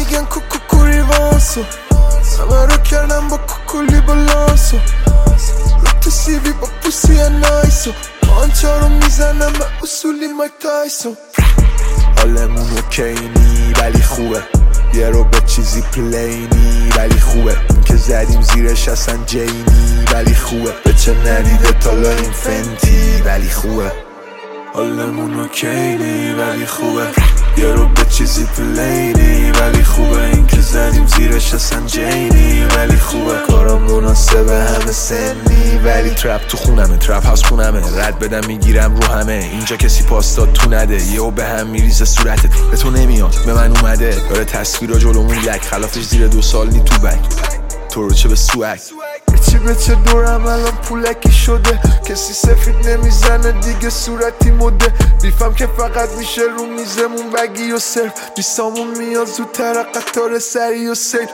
میگن کوکوکوری وانسو، همه رو کردم با کوکولی بالانسو، رو تو سیوی با پوسی نایسو، آنچه رو میزنم به اصولی مایک تایسون. حالمون اوکینی ولی خوبه، یه رو به چیزی پلینی ولی خوبه، این که زدیم زیرش اصلا جینی ولی خوبه، به چه ندیده تالا این فنتی ولی خوبه. حالمون اوکینی ولی خوبه، یه رو به چیزی پلینی ولی خوبه، این که زدیم زیرش اصلا جینی ولی خوبه، کارم مناسبه همه سنی ولی ترپ تو خونمه، ترپ هاوس خونمه، رد بدم میگیرم رو همه، اینجا کسی پاستا تو نده، یهو به هم میریزه صورتت، به تو نمیاد به من اومده، داره تصویرا جلومون یک خلافش زیر 2 سال نی تو بک، تو رو چه به سوک به چه دورم الان پولکی شده، کسی سفید نمیزنه دیگه صورتی مده، بیفم که فقط میشه رو میزمون بگی و صرف، بیسامون میاد زودتر قطار سری و سیل.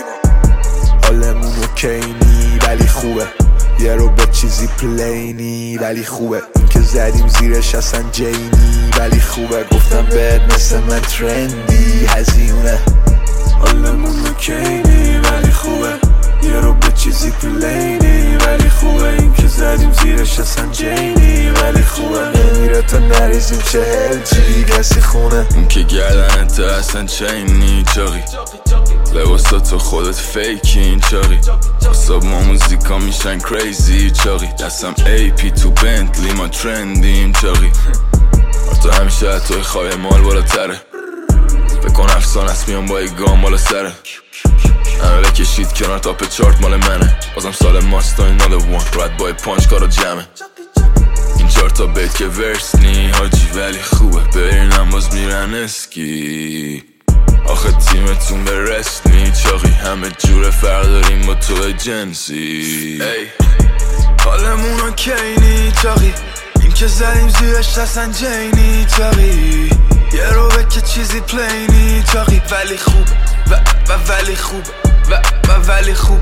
حالمون اوکینی ولی خوبه، یه رو به چیزی پلینی ولی خوبه، این که زدیم زیرش اصلا جینی ولی خوبه، گفتم بهت مثل من ترندی هزیونه. حالمون اوکینی ولی خوبه، یه رو به چیزی پلینی ولی خوبه، این که زدیم زیرش اصلا جینی ولی خوبه، نمیره تا نریزیم 40 جی کسی خونه، اون که گردنت اصلا چینی چاقی، لباسا تو خودت فیکی این چاقی، اصاب ما موزیکا میشن کریزی چاقی، دستم AP تو بنتلی ما ترندیم چاقی، تو همیشه توی خواهی مال بالاتره، بکن افسان است میان با ای گام بالا سره، همه کشید کنار تاپ چارت مال منه، بازم سال ماست این نال وان رد بای پانچ کارا جمعه، این 4 تا بیت که ورس نی حاجی ولی خوبه، برینم باز میرن اسکی، آخه تیمتون به رست نی چاقی، همه جور فرق داریم با تو جنسی. حالمون اوکینی چاقی، این که زدیم زیرش اصلا جینی چاقی، یه رو به که چیزی پلینی چاقی ولی خوب و ولی خوب و ولی خوب.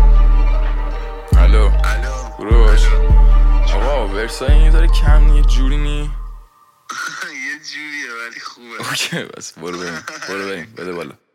الو بروش آقا ورسای این داره کم نی، یه جوری نی یه جوریه ولی خوبه. اوکی بس برو بریم بده بالا.